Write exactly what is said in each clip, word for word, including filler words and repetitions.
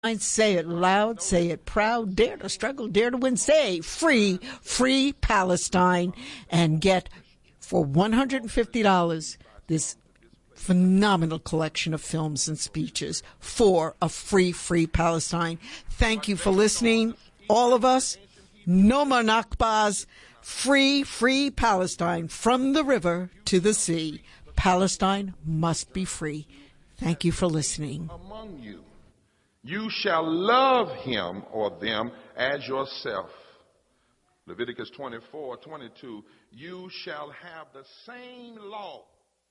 Say it loud, say it proud, dare to struggle, dare to win. Say free, free Palestine, and get for one hundred fifty dollars this phenomenal collection of films and speeches for a free, free Palestine. Thank you for listening, all of us. No more Nakbas. Free, free Palestine from the river to the sea. Palestine must be free. Thank you for listening. Among you. You shall love him or them as yourself. Leviticus twenty-four, twenty-two. You shall have the same law.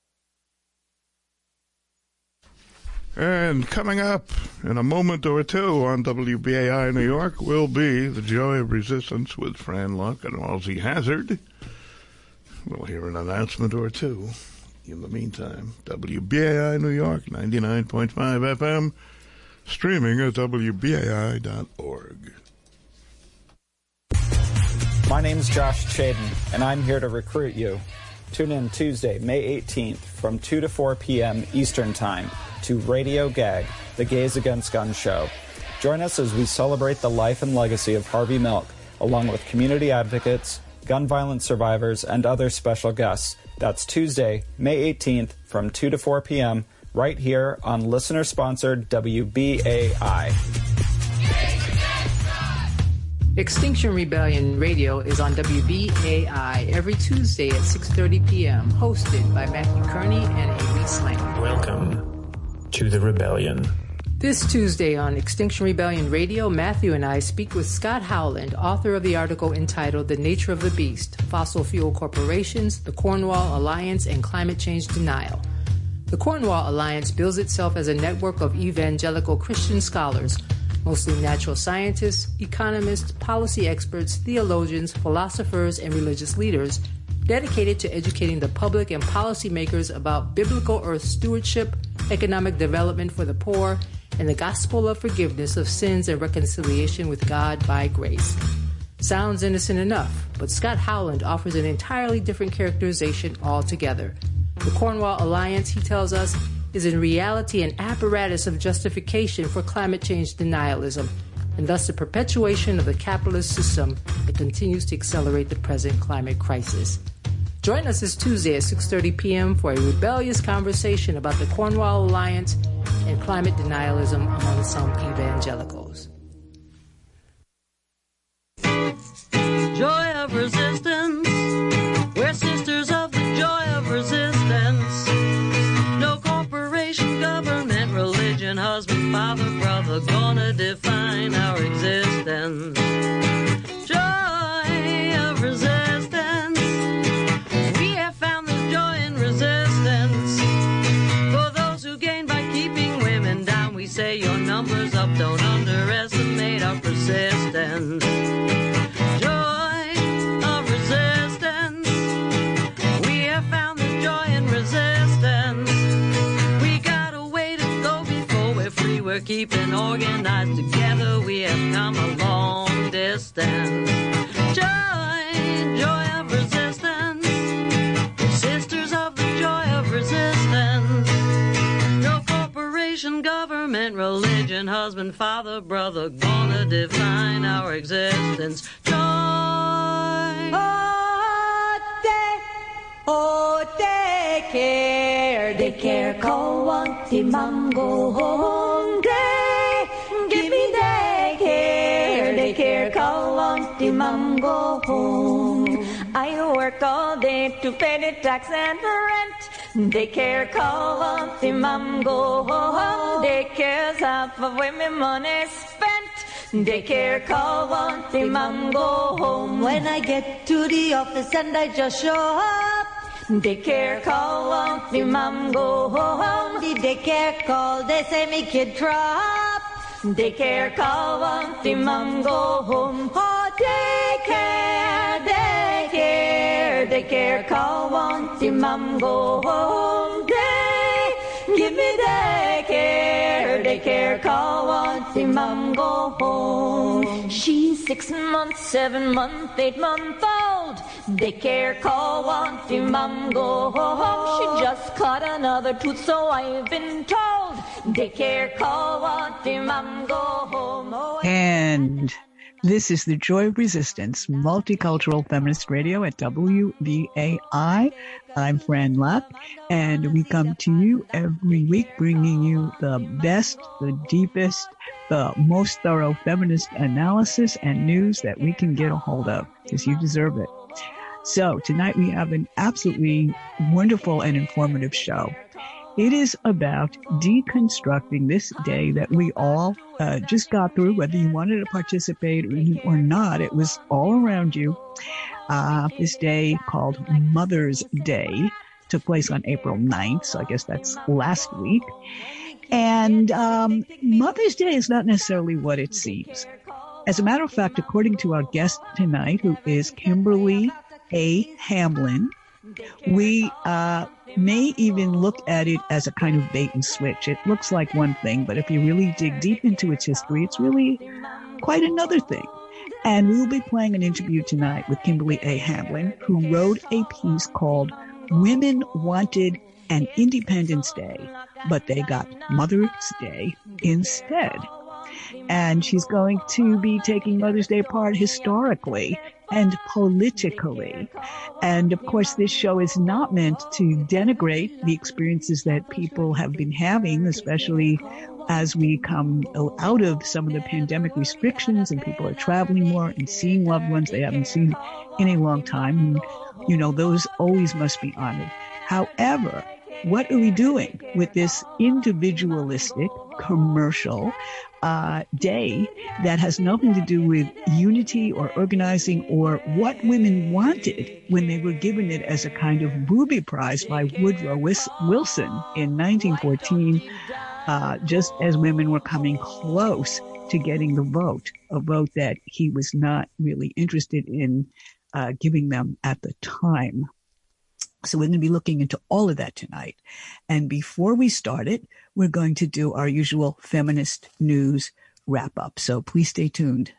And coming up in a moment or two on W B A I New York will be The Joy of Resistance with Fran Luck and Halsey Hazard. We'll hear an announcement or two. In the meantime, W B A I New York, ninety-nine point five F M. Streaming at W B A I dot org. My name's Josh Chaden, and I'm here to recruit you. Tune in Tuesday, May eighteenth, from two to four p.m. Eastern Time to Radio Gag, the Gays Against Guns show. Join us as we celebrate the life and legacy of Harvey Milk, along with community advocates, gun violence survivors, and other special guests. That's Tuesday, May eighteenth, from two to four p.m., right here on listener-sponsored W B A I. Extinction Rebellion Radio is on W B A I every Tuesday at six thirty p.m., hosted by Matthew Kearney and Amy Slang. Welcome to the Rebellion. This Tuesday on Extinction Rebellion Radio, Matthew and I speak with Scott Howland, author of the article entitled The Nature of the Beast, Fossil Fuel Corporations, the Cornwall Alliance, and Climate Change Denial. The Cornwall Alliance bills itself as a network of evangelical Christian scholars, mostly natural scientists, economists, policy experts, theologians, philosophers, and religious leaders, dedicated to educating the public and policymakers about biblical earth stewardship, economic development for the poor, and the gospel of forgiveness of sins and reconciliation with God by grace. Sounds innocent enough, but Scott Howland offers an entirely different characterization altogether. The Cornwall Alliance, he tells us, is in reality an apparatus of justification for climate change denialism, and thus the perpetuation of the capitalist system that continues to accelerate the present climate crisis. Join us this Tuesday at six thirty p.m. for a rebellious conversation about the Cornwall Alliance and climate denialism among some evangelicals. Joy of resistance. We're sisters of the joy of resistance. No corporation, government, religion, husband, father, brother, gonna define our existence. Joy of resistance. We have found this joy in resistance. For those who gain by keeping women down, we say your numbers up, don't underestimate our persistence. We're keeping organized together. We have come a long distance. Joy, joy of resistance. Sisters of the joy of resistance. No corporation, government, religion, husband, father, brother, gonna define our existence. Joy. Oh, take care, take care, call one the mango home day. Give me daycare, daycare, call one the mango home. I work all day to pay the tax and rent. Daycare, call one the mango home. Daycare's half of where my money's spent. Daycare, call one the mango home. When I get to the office and I just show up, daycare call, won't the mom go home? The daycare call, they say me kid drop. Daycare call, won't the mom go home? Oh, daycare, daycare, daycare call, won't the mom go home? Day, give me daycare, daycare call, won't the mom go home? She's six months, seven months, eight months old. Daycare call, won't the mom go home? She just caught another tooth, so I've been told. Daycare, call what your mom, go home. Oh, And this is the Joy of Resistance, multicultural feminist radio at W B A I. I'm Fran Luck, and we come to you every week bringing you the best, the deepest, the most thorough feminist analysis and news that we can get a hold of, because you deserve it. So tonight we have an absolutely wonderful and informative show. It is about deconstructing this day that we all uh, just got through, whether you wanted to participate or not. It was all around you. Uh, this day called Mother's Day took place on April ninth, so I guess that's last week. And um, Mother's Day is not necessarily what it seems. As a matter of fact, according to our guest tonight, who is Kimberly A. Hamblin, we uh may even look at it as a kind of bait and switch. It looks like one thing, but if you really dig deep into its history, it's really quite another thing. And we will be playing an interview tonight with Kimberly A. Hamblin, who wrote a piece called Women Wanted an Independence Day, but they got Mother's Day instead. And she's going to be taking Mother's Day apart historically and politically. And of course, this show is not meant to denigrate the experiences that people have been having, especially as we come out of some of the pandemic restrictions and people are traveling more and seeing loved ones they haven't seen in a long time. And, you know, those always must be honored. However, what are we doing with this individualistic, commercial uh, day that has nothing to do with unity or organizing or what women wanted when they were given it as a kind of booby prize by Woodrow Wilson in nineteen fourteen, uh, just as women were coming close to getting the vote, a vote that he was not really interested in uh, giving them at the time. So we're going to be looking into all of that tonight. And before we start it, we're going to do our usual feminist news wrap up. So please stay tuned.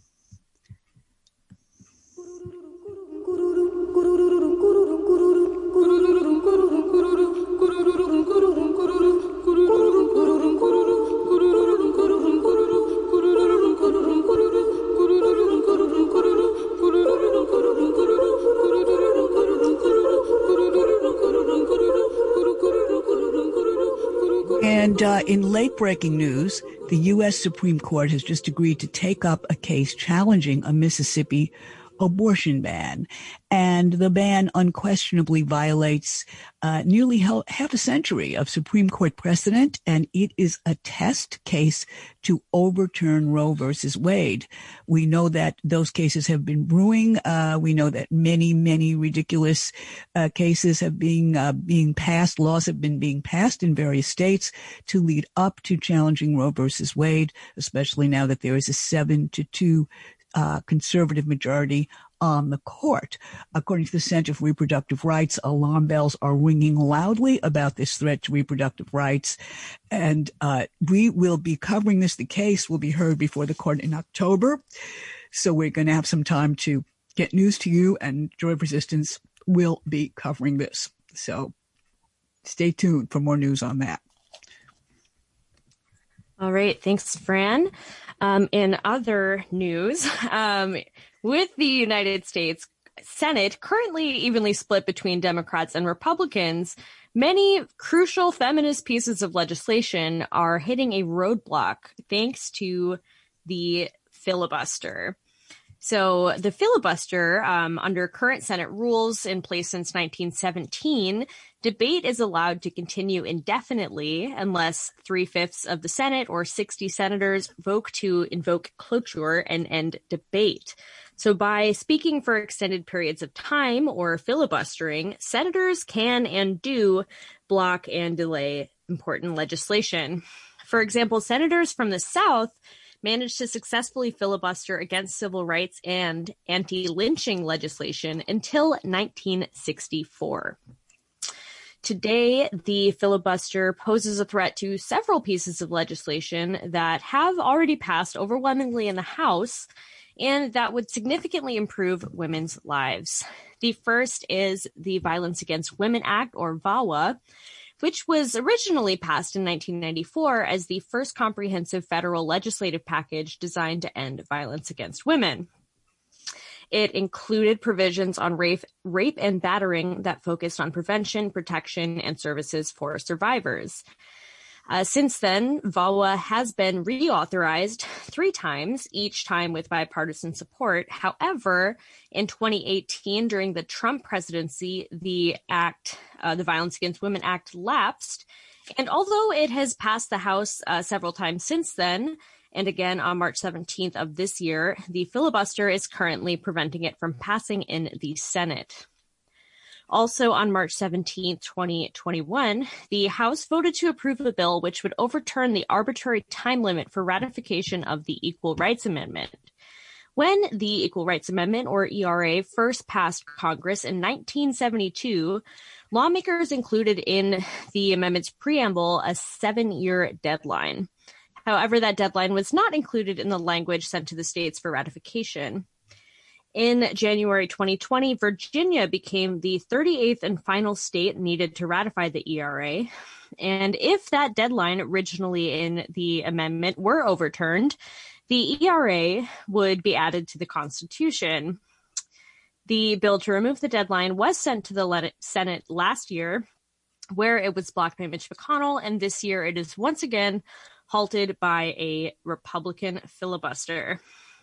And uh, in late-breaking news, the U S Supreme Court has just agreed to take up a case challenging a Mississippi abortion ban. And the ban unquestionably violates uh, nearly half a century of Supreme Court precedent, and it is a test case to overturn Roe versus Wade. We know that those cases have been brewing. Uh, we know that many, many ridiculous uh, cases have been uh, being passed. Laws have been being passed in various states to lead up to challenging Roe versus Wade, especially now that there is a seven to two Uh, conservative majority on the court. According to the Center for Reproductive Rights, alarm bells are ringing loudly about this threat to reproductive rights. And uh, we will be covering this. The case will be heard before the court in October. So we're going to have some time to get news to you, and Joy of Resistance will be covering this. So stay tuned for more news on that. All right. Thanks, Fran. Um, in other news, um, with the United States Senate currently evenly split between Democrats and Republicans, many crucial feminist pieces of legislation are hitting a roadblock thanks to the filibuster. So the filibuster, um, under current Senate rules in place since nineteen seventeen, debate is allowed to continue indefinitely unless three-fifths of the Senate or sixty senators vote to invoke cloture and end debate. So by speaking for extended periods of time or filibustering, senators can and do block and delay important legislation. For example, senators from the South managed to successfully filibuster against civil rights and anti-lynching legislation until nineteen sixty-four. Today, the filibuster poses a threat to several pieces of legislation that have already passed overwhelmingly in the House and that would significantly improve women's lives. The first is the Violence Against Women Act, or VAWA, which was originally passed in nineteen ninety-four as the first comprehensive federal legislative package designed to end violence against women. It included provisions on rape, rape and battering that focused on prevention, protection, and services for survivors. Uh, since then, VAWA has been reauthorized three times, each time with bipartisan support. However, in twenty eighteen, during the Trump presidency, the act, uh, the Violence Against Women Act, lapsed. And although it has passed the House uh, several times since then, and again on March seventeenth of this year, the filibuster is currently preventing it from passing in the Senate. Also on March seventeenth, twenty twenty-one, the House voted to approve a bill which would overturn the arbitrary time limit for ratification of the Equal Rights Amendment. When the Equal Rights Amendment, or E R A, first passed Congress in nineteen seventy-two, lawmakers included in the amendment's preamble a seven-year deadline. However, that deadline was not included in the language sent to the states for ratification. In January twenty twenty, Virginia became the thirty-eighth and final state needed to ratify the E R A. And if that deadline originally in the amendment were overturned, the E R A would be added to the Constitution. The bill to remove the deadline was sent to the Senate last year, where it was blocked by Mitch McConnell, and this year it is once again halted by a Republican filibuster.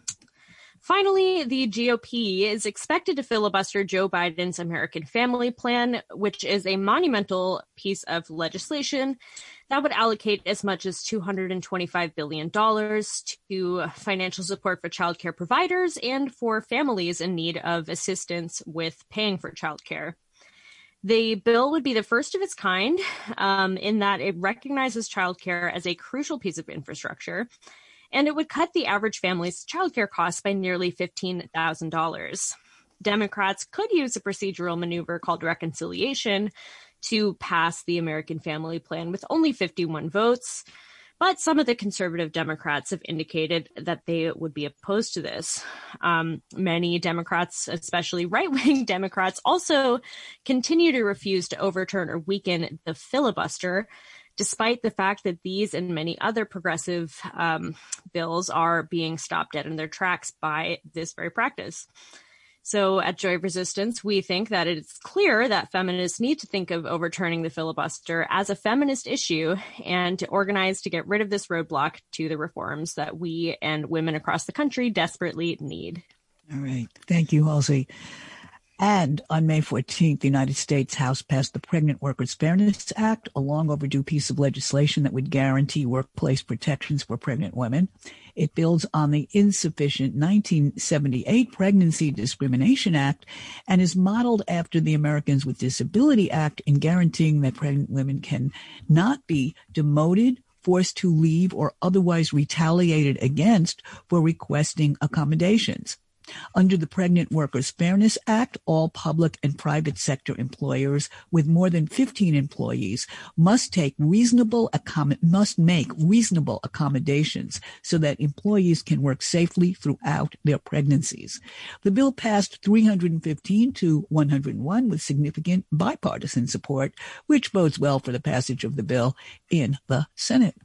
Finally, the G O P is expected to filibuster Joe Biden's American Family Plan, which is a monumental piece of legislation that would allocate as much as two hundred twenty-five billion dollars to financial support for childcare providers and for families in need of assistance with paying for childcare. The bill would be the first of its kind um, in that it recognizes childcare as a crucial piece of infrastructure, and it would cut the average family's childcare costs by nearly fifteen thousand dollars. Democrats could use a procedural maneuver called reconciliation to pass the American Family Plan with only fifty-one votes, but some of the conservative Democrats have indicated that they would be opposed to this. Um, many Democrats, especially right-wing Democrats, also continue to refuse to overturn or weaken the filibuster, despite the fact that these and many other progressive um, bills are being stopped dead in their tracks by this very practice. So at Joy of Resistance, we think that it's clear that feminists need to think of overturning the filibuster as a feminist issue and to organize to get rid of this roadblock to the reforms that we and women across the country desperately need. All right. Thank you, Halsey. And on May fourteenth, the United States House passed the Pregnant Workers Fairness Act, a long overdue piece of legislation that would guarantee workplace protections for pregnant women. It builds on the insufficient nineteen seventy-eight Pregnancy Discrimination Act and is modeled after the Americans with Disability Act in guaranteeing that pregnant women can not be demoted, forced to leave, or otherwise retaliated against for requesting accommodations. Under the Pregnant Workers Fairness Act, all public and private sector employers with more than fifteen employees must take reasonable accom- must make reasonable accommodations so that employees can work safely throughout their pregnancies. The bill passed three hundred fifteen to one hundred one with significant bipartisan support, which bodes well for the passage of the bill in the Senate.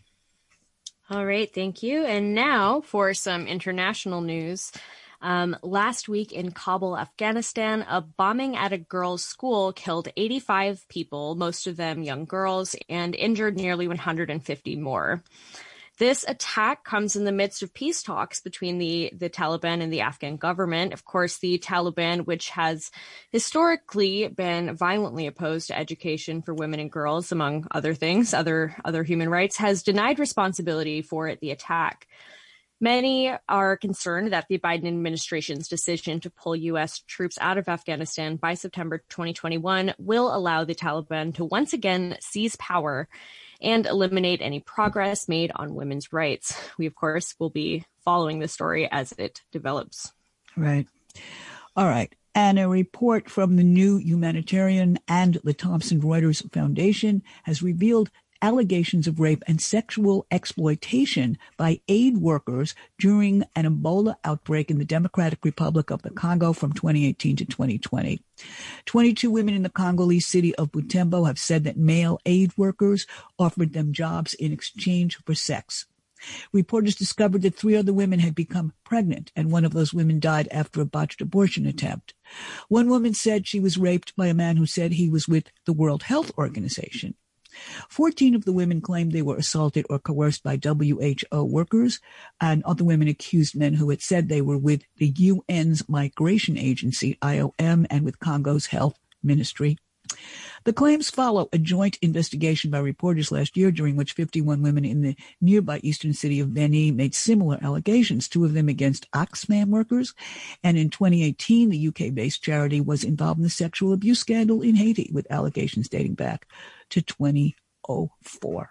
All right, thank you. And now for some international news. Um, last week in Kabul, Afghanistan, a bombing at a girls' school killed eighty-five people, most of them young girls, and injured nearly one hundred fifty more. This attack comes in the midst of peace talks between the, the Taliban and the Afghan government. Of course, the Taliban, which has historically been violently opposed to education for women and girls, among other things, other, other human rights, has denied responsibility for the attack. Many are concerned that the Biden administration's decision to pull U S troops out of Afghanistan by September twenty twenty-one will allow the Taliban to once again seize power and eliminate any progress made on women's rights. We, of course, will be following the story as it develops. Right. All right. And a report from the New Humanitarian and the Thomson Reuters Foundation has revealed allegations of rape and sexual exploitation by aid workers during an Ebola outbreak in the Democratic Republic of the Congo from twenty eighteen to twenty twenty. twenty-two women in the Congolese city of Butembo have said that male aid workers offered them jobs in exchange for sex. Reporters discovered that three other women had become pregnant, and one of those women died after a botched abortion attempt. One woman said she was raped by a man who said he was with the World Health Organization. Fourteen of the women claimed they were assaulted or coerced by W H O workers, and other women accused men who had said they were with the U N's Migration Agency, I O M, and with Congo's health ministry. The claims follow a joint investigation by reporters last year, during which fifty-one women in the nearby eastern city of Beni made similar allegations, two of them against Oxfam workers. And in twenty eighteen, the U K-based charity was involved in the sexual abuse scandal in Haiti, with allegations dating back to twenty oh four.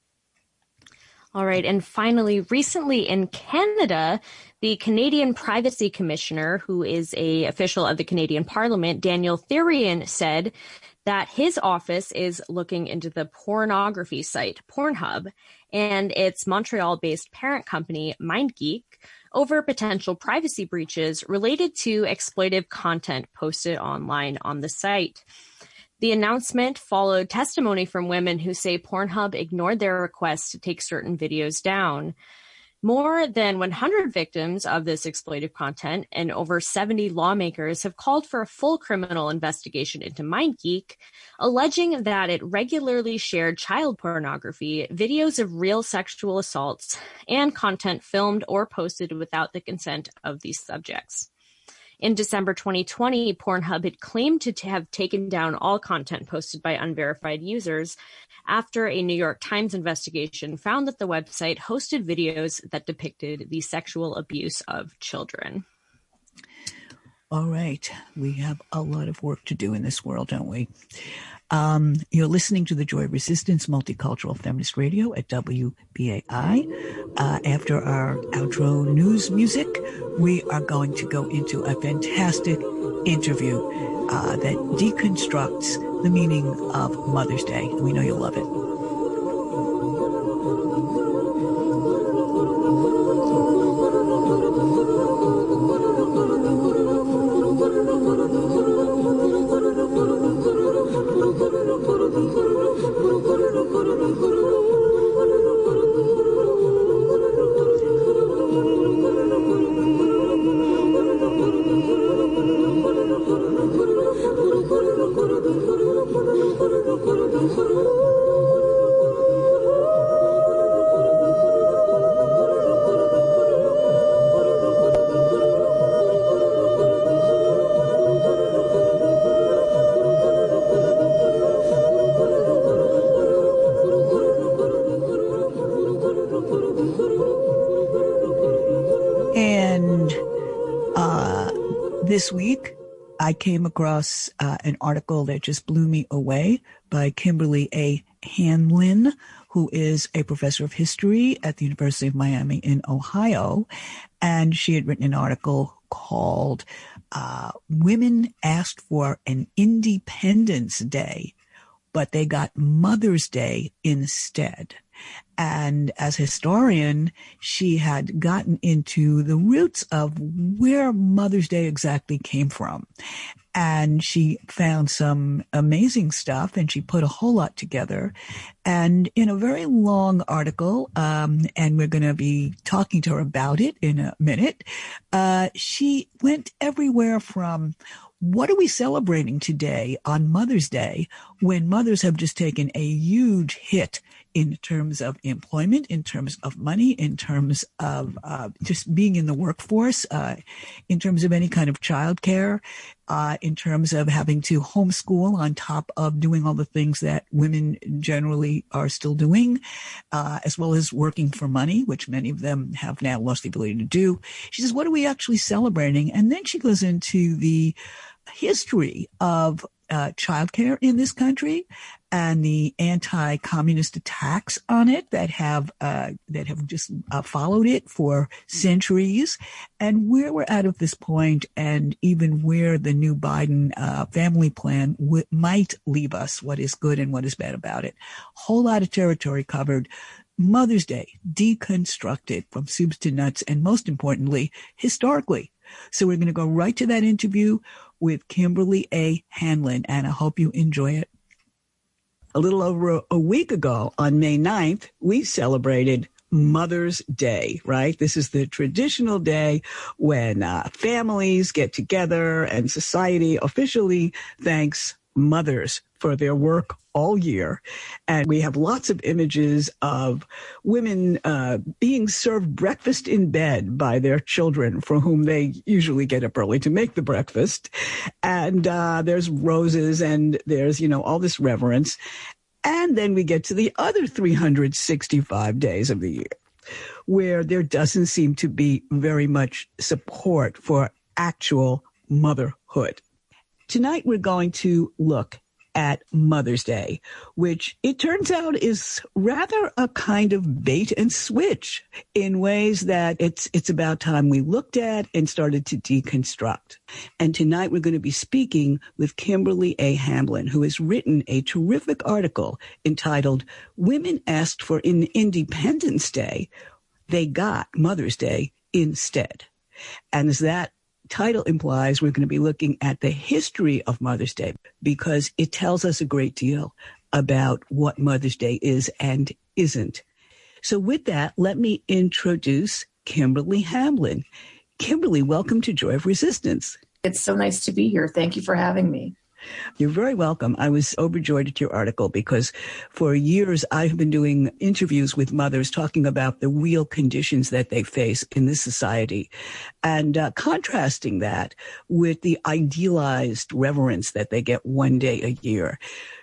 All right. And finally, recently in Canada, the Canadian Privacy Commissioner, who is a official of the Canadian Parliament, Daniel Therian, said that his office is looking into the pornography site Pornhub and its Montreal-based parent company, MindGeek, over potential privacy breaches related to exploitive content posted online on the site. The announcement followed testimony from women who say Pornhub ignored their request to take certain videos down. More than one hundred victims of this exploitive content and over seventy lawmakers have called for a full criminal investigation into MindGeek, alleging that it regularly shared child pornography, videos of real sexual assaults, and content filmed or posted without the consent of these subjects. In December twenty twenty, Pornhub had claimed to have taken down all content posted by unverified users after a New York Times investigation found that the website hosted videos that depicted the sexual abuse of children. All right. We have a lot of work to do in this world, don't we? Um, you're listening to the Joy of Resistance Multicultural Feminist Radio at W B A I. Uh, after our outro news music, we are going to go into a fantastic interview uh, that deconstructs the meaning of Mother's Day. We know you'll love it. This week, I came across uh, an article that just blew me away by Kimberly A. Hanlon, who is a professor of history at the University of Miami in Ohio. And she had written an article called uh, Women Asked for an Independence Day, but they got Mother's Day instead. And as a historian, she had gotten into the roots of where Mother's Day exactly came from. And she found some amazing stuff, and she put a whole lot together. And in a very long article, um, and we're going to be talking to her about it in a minute, uh, she went everywhere from what are we celebrating today on Mother's Day when mothers have just taken a huge hit in terms of employment, in terms of money, in terms of uh, just being in the workforce, uh, in terms of any kind of childcare, uh, in terms of having to homeschool on top of doing all the things that women generally are still doing, uh, as well as working for money, which many of them have now lost the ability to do. She says, what are we actually celebrating? And then she goes into the history of uh, childcare in this country and the anti-communist attacks on it that have uh, that have just uh, followed it for centuries, and where we're at at this point, and even where the new Biden uh, family plan w- might leave us, what is good and what is bad about it. Whole lot of territory covered. Mother's Day deconstructed from soups to nuts, and most importantly, historically. So we're going to go right to that interview with Kimberly A. Hanlon, and I hope you enjoy it. A little over a, a week ago, on May ninth, we celebrated Mother's Day, right? This is the traditional day when uh, families get together and society officially thanks mothers for their work all year. And we have lots of images of women uh, being served breakfast in bed by their children, for whom they usually get up early to make the breakfast. And uh, there's roses and there's, you know, all this reverence. And then we get to the other three hundred sixty-five days of the year, where there doesn't seem to be very much support for actual motherhood. Tonight, we're going to look at Mother's Day, which it turns out is rather a kind of bait and switch in ways that it's it's about time we looked at and started to deconstruct. And tonight we're going to be speaking with Kimberly A. Hanlon, who has written a terrific article entitled "Women Asked for an Independence Day, They Got Mother's Day Instead." And as that title implies, we're going to be looking at the history of Mother's Day, because it tells us a great deal about what Mother's Day is and isn't. So with that, let me introduce Kimberly Hanlon. Kimberly, welcome to Joy of Resistance. It's so nice to be here. Thank you for having me. You're very welcome. I was overjoyed at your article because for years I've been doing interviews with mothers talking about the real conditions that they face in this society and uh, contrasting that with the idealized reverence that they get one day a year.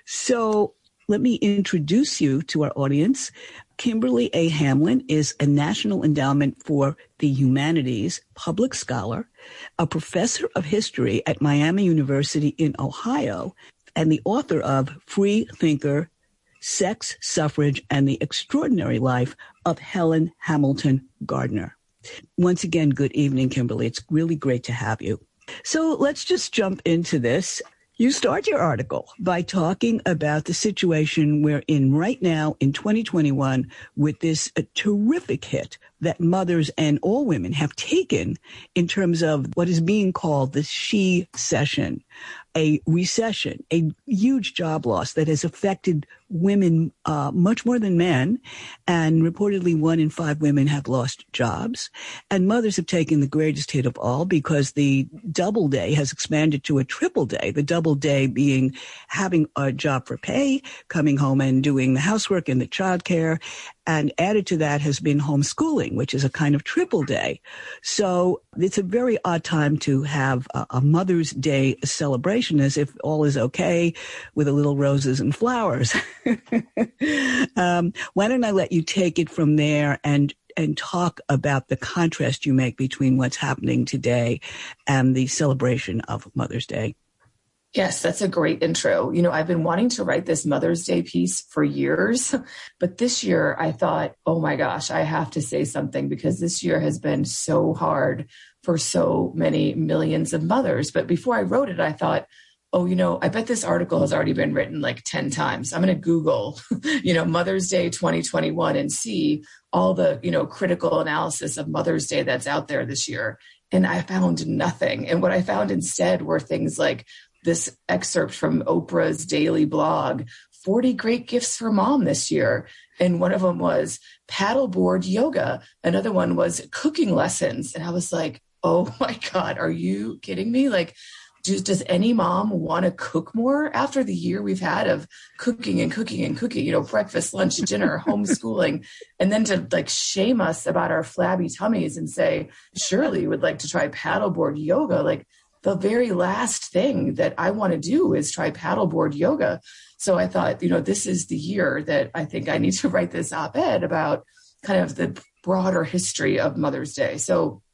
So let me introduce you to our audience. Kimberly A. Hanlon is a National Endowment for the Humanities public scholar, a professor of history at Miami University in Ohio, and the author of Free Thinker, Sex, Suffrage, and the Extraordinary Life of Helen Hamilton Gardner. Once again, good evening, Kimberly. It's really great to have you. So let's just jump into this. You start your article by talking about the situation we're in right now in twenty twenty-one with this a terrific hit that mothers and all women have taken in terms of what is being called the she-cession, a recession, a huge job loss that has affected women uh, much more than men. And reportedly one in five women have lost jobs. And mothers have taken the greatest hit of all because the double day has expanded to a triple day, the double day being having a job for pay, coming home and doing the housework and the childcare. And added to that has been homeschooling, which is a kind of triple day. So it's a very odd time to have a, a Mother's Day celebration as if all is okay with a little roses and flowers. um, why don't I let you take it from there and and talk about the contrast you make between what's happening today and the celebration of Mother's Day? Yes, that's a great intro. You know, I've been wanting to write this Mother's Day piece for years, but this year I thought, oh my gosh, I have to say something because this year has been so hard for so many millions of mothers. But before I wrote it, I thought, oh, you know, I bet this article has already been written like ten times. I'm going to Google, you know, Mother's Day twenty twenty-one and see all the, you know, critical analysis of Mother's Day that's out there this year. And I found nothing. And what I found instead were things like this excerpt from Oprah's daily blog, forty great gifts for mom this year. And one of them was paddleboard yoga. Another one was cooking lessons. And I was like, oh my God, are you kidding me? Like, does, does any mom want to cook more after the year we've had of cooking and cooking and cooking, you know, breakfast, lunch, dinner, homeschooling, and then to like shame us about our flabby tummies and say, surely you would like to try paddleboard yoga. Like, the very last thing that I want to do is try paddleboard yoga. So I thought, you know, this is the year that I think I need to write this op-ed about kind of the broader history of Mother's Day. So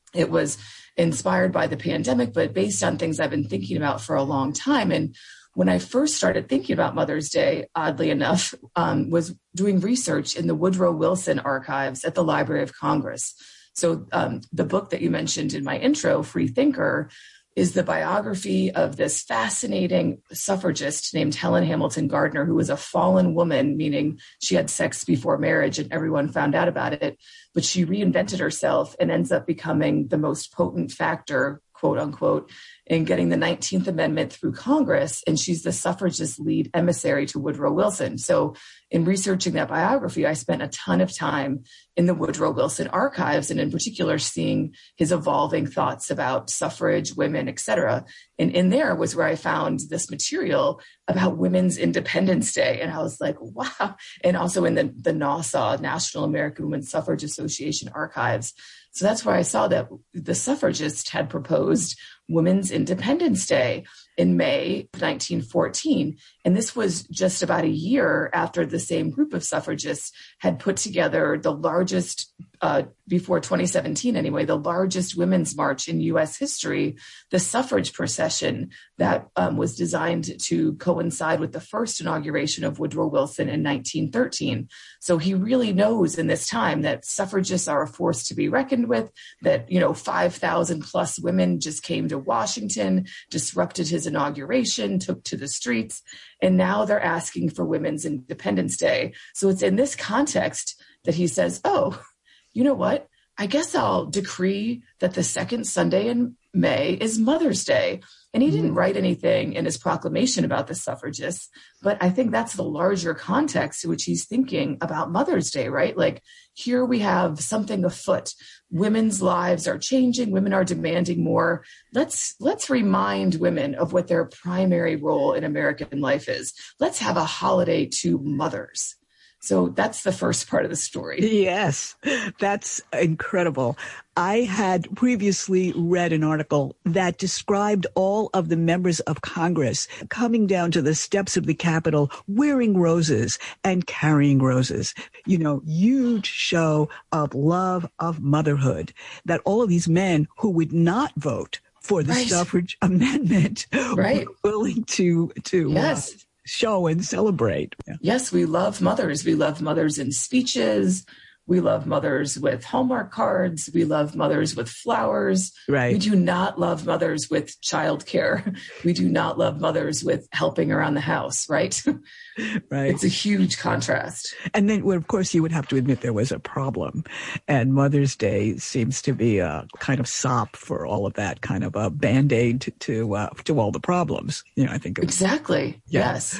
It was inspired by the pandemic, but based on things I've been thinking about for a long time. And when I first started thinking about Mother's Day, oddly enough, um, was doing research in the Woodrow Wilson archives at the Library of Congress. So um, the book that you mentioned in my intro, Free Thinker, is the biography of this fascinating suffragist named Helen Hamilton Gardner, who was a fallen woman, meaning she had sex before marriage and everyone found out about it. But she reinvented herself and ends up becoming the most potent factor, quote unquote, in getting the nineteenth Amendment through Congress. And she's the suffragist lead emissary to Woodrow Wilson. So in researching that biography, I spent a ton of time in the Woodrow Wilson archives, and in particular, seeing his evolving thoughts about suffrage, women, et cetera. And in there was where I found this material about Women's Independence Day. And I was like, wow. And also in the, the NAWSA, National American Women's Suffrage Association archives. So that's where I saw that the suffragists had proposed Women's Independence Day in May nineteen fourteen. And this was just about a year after the same group of suffragists had put together the largest, uh, before twenty seventeen anyway, the largest women's march in U S history, the suffrage procession that um, was designed to coincide with the first inauguration of Woodrow Wilson in nineteen thirteen. So he really knows in this time that suffragists are a force to be reckoned with, that, you know, five thousand plus women just came to Washington, disrupted his inauguration, took to the streets, and now they're asking for Women's Independence Day. So it's in this context that he says, oh, you know what? I guess I'll decree that the second Sunday in May is Mother's Day. And he didn't write anything in his proclamation about the suffragists, but I think that's the larger context in which he's thinking about Mother's Day, right? Like, here we have something afoot. Women's lives are changing. Women are demanding more. Let's let's remind women of what their primary role in American life is. Let's have a holiday to mothers. So that's the first part of the story. Yes, that's incredible. I had previously read an article that described all of the members of Congress coming down to the steps of the Capitol wearing roses and carrying roses. You know, huge show of love, of motherhood, that all of these men who would not vote for the right. suffrage amendment right. were willing to, to yes. uh, show and celebrate. Yeah. Yes, we love mothers. We love mothers in speeches. We love mothers with Hallmark cards. We love mothers with flowers. Right. We do not love mothers with childcare. We do not love mothers with helping around the house, right? Right. It's a huge contrast. And then, well, of course, you would have to admit there was a problem. And Mother's Day seems to be a kind of sop for all of that, kind of a Band-Aid to to, uh, to all the problems. You know, I think. It was, exactly. Yeah. Yes.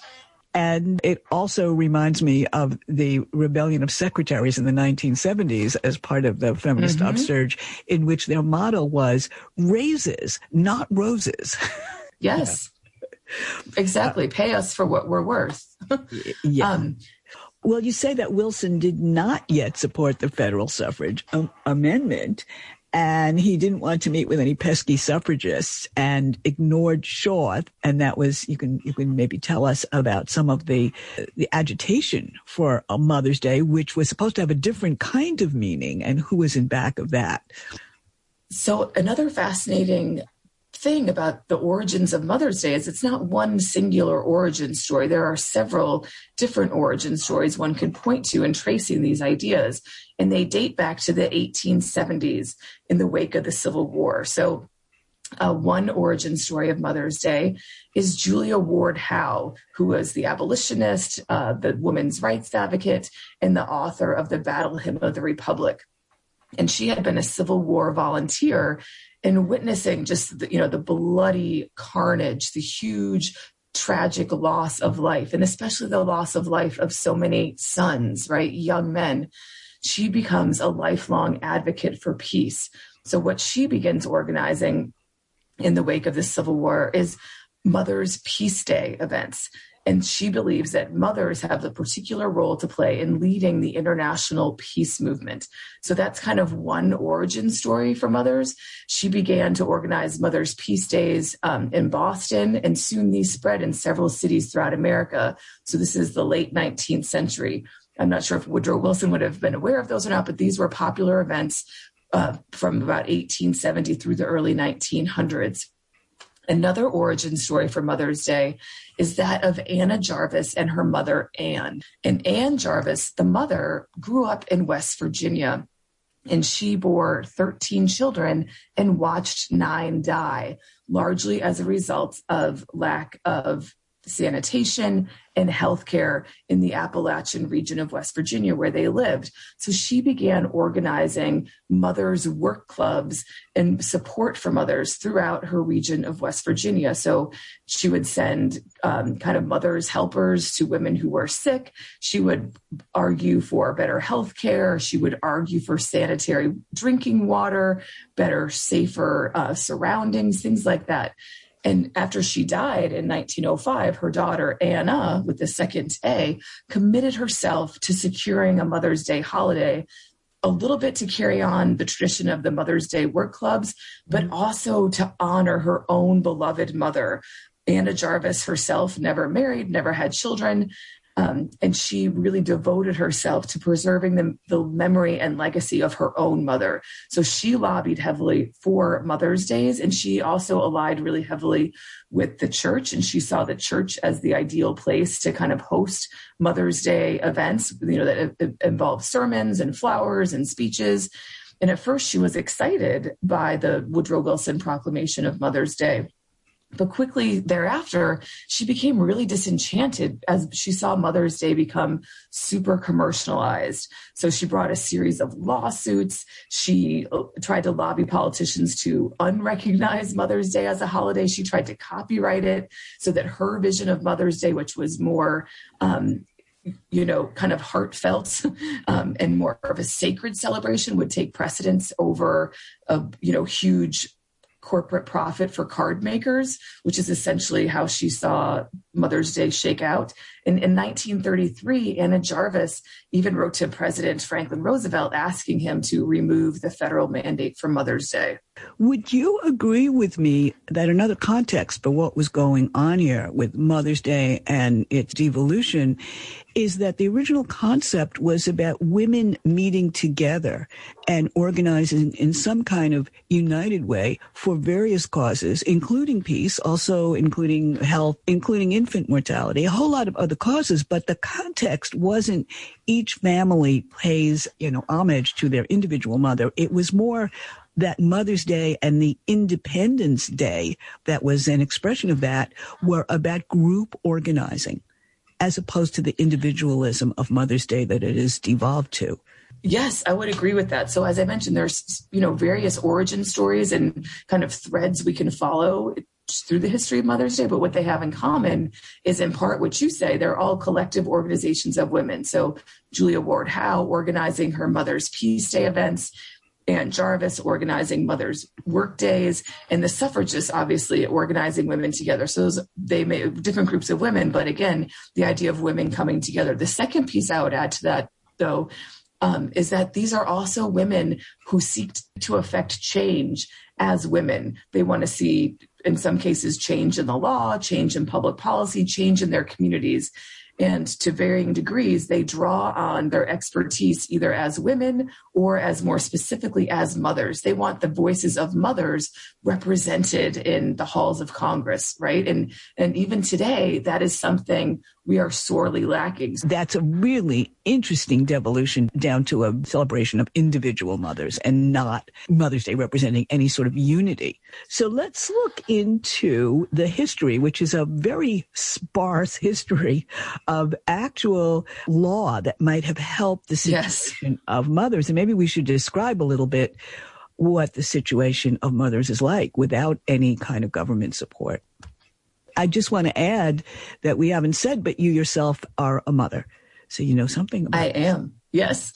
And it also reminds me of the rebellion of secretaries in the nineteen seventies as part of the feminist mm-hmm. upsurge, in which their motto was raises, not roses. Yes, exactly. Pay us for what we're worth. Yeah. Um, well, you say that Wilson did not yet support the federal suffrage um, amendment, and he didn't want to meet with any pesky suffragists and ignored Shaw. And that was, you can, you can maybe tell us about some of the, the agitation for a Mother's Day, which was supposed to have a different kind of meaning, and who was in back of that. So another fascinating thing about the origins of Mother's Day is it's not one singular origin story. There are several different origin stories one can point to in tracing these ideas, and they date back to the eighteen seventies in the wake of the Civil War. So uh, one origin story of Mother's Day is Julia Ward Howe, who was the abolitionist, uh, the women's rights advocate, and the author of the Battle Hymn of the Republic. And she had been a Civil War volunteer, and witnessing just the, you know, the bloody carnage, the huge tragic loss of life, and especially the loss of life of so many sons, right? Young men. She becomes a lifelong advocate for peace. So what she begins organizing in the wake of the Civil War is Mother's Peace Day events. And she believes that mothers have the particular role to play in leading the international peace movement. So that's kind of one origin story for mothers. She began to organize Mother's Peace Days um, in Boston, and soon these spread in several cities throughout America. So this is the late nineteenth century. I'm not sure if Woodrow Wilson would have been aware of those or not, but these were popular events uh, from about eighteen seventy through the early nineteen hundreds. Another origin story for Mother's Day is that of Anna Jarvis and her mother, Anne. And Anne Jarvis, the mother, grew up in West Virginia, and she bore thirteen children and watched nine die, largely as a result of lack of sanitation and healthcare in the Appalachian region of West Virginia where they lived. So she began organizing mothers' work clubs and support for mothers throughout her region of West Virginia. So she would send um, kind of mothers' helpers to women who were sick. She would argue for better healthcare. She would argue for sanitary drinking water, better, safer uh, surroundings, things like that. And after she died in nineteen oh five, her daughter, Anna, with the second A, committed herself to securing a Mother's Day holiday, a little bit to carry on the tradition of the Mother's Day work clubs, but also to honor her own beloved mother. Anna Jarvis herself never married, never had children. Um, and she really devoted herself to preserving the, the memory and legacy of her own mother. So she lobbied heavily for Mother's Days, and she also allied really heavily with the church. And she saw the church as the ideal place to kind of host Mother's Day events, you know, that involve sermons and flowers and speeches. And at first she was excited by the Woodrow Wilson proclamation of Mother's Day. But quickly thereafter, she became really disenchanted as she saw Mother's Day become super commercialized. So she brought a series of lawsuits. She tried to lobby politicians to unrecognize Mother's Day as a holiday. She tried to copyright it so that her vision of Mother's Day, which was more um, you know, kind of heartfelt um, and more of a sacred celebration, would take precedence over a, you know, huge corporate profit for card makers, which is essentially how she saw Mother's Day shake out. And in nineteen thirty-three, Anna Jarvis even wrote to President Franklin Roosevelt asking him to remove the federal mandate for Mother's Day. Would you agree with me that another context for what was going on here with Mother's Day and its devolution is that the original concept was about women meeting together and organizing in some kind of united way for various causes, including peace, also including health, including infant mortality, a whole lot of other causes. But the context wasn't each family pays, you know, homage to their individual mother. It was more that Mother's Day and the Independence Day that was an expression of that were about group organizing, as opposed to the individualism of Mother's Day that it has devolved to. Yes, I would agree with that. So as I mentioned, there's, you know, various origin stories and kind of threads we can follow through the history of Mother's Day, but what they have in common is in part what you say, they're all collective organizations of women. So Julia Ward Howe organizing her Mother's Peace Day events, Anne Jarvis organizing mothers' work days, and the suffragists obviously organizing women together. So those, they may different groups of women, but again, the idea of women coming together. The second piece I would add to that, though, um, is that these are also women who seek to affect change as women. They want to see, in some cases, change in the law, change in public policy, change in their communities. And to varying degrees, they draw on their expertise either as women or as more specifically as mothers. They want the voices of mothers represented in the halls of Congress, right? And, and even today, that is something we are sorely lacking. That's a really interesting devolution down to a celebration of individual mothers and not Mother's Day representing any sort of unity. So let's look into the history, which is a very sparse history of actual law that might have helped the situation yes. of mothers. And maybe we should describe a little bit what the situation of mothers is like without any kind of government support. I just want to add that we haven't said, but you yourself are a mother. So you know something about I am. Yes.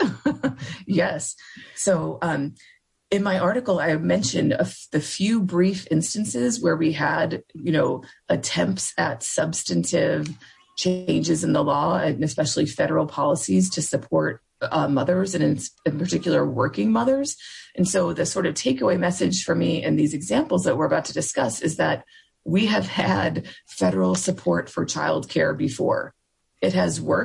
yes. So um, in my article, I mentioned a f- the few brief instances where we had, you know, attempts at substantive changes in the law and especially federal policies to support uh, mothers and in, in particular working mothers. And so the sort of takeaway message for me in these examples that we're about to discuss is that we have had federal support for childcare before. It has worked